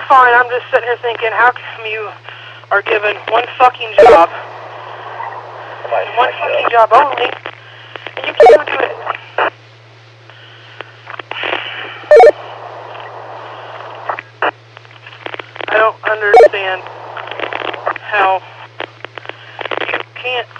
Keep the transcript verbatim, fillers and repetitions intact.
fine. I'm just sitting here thinking, how come you are given one fucking job, and one fucking job only, and you can't even do it? I don't understand how you can't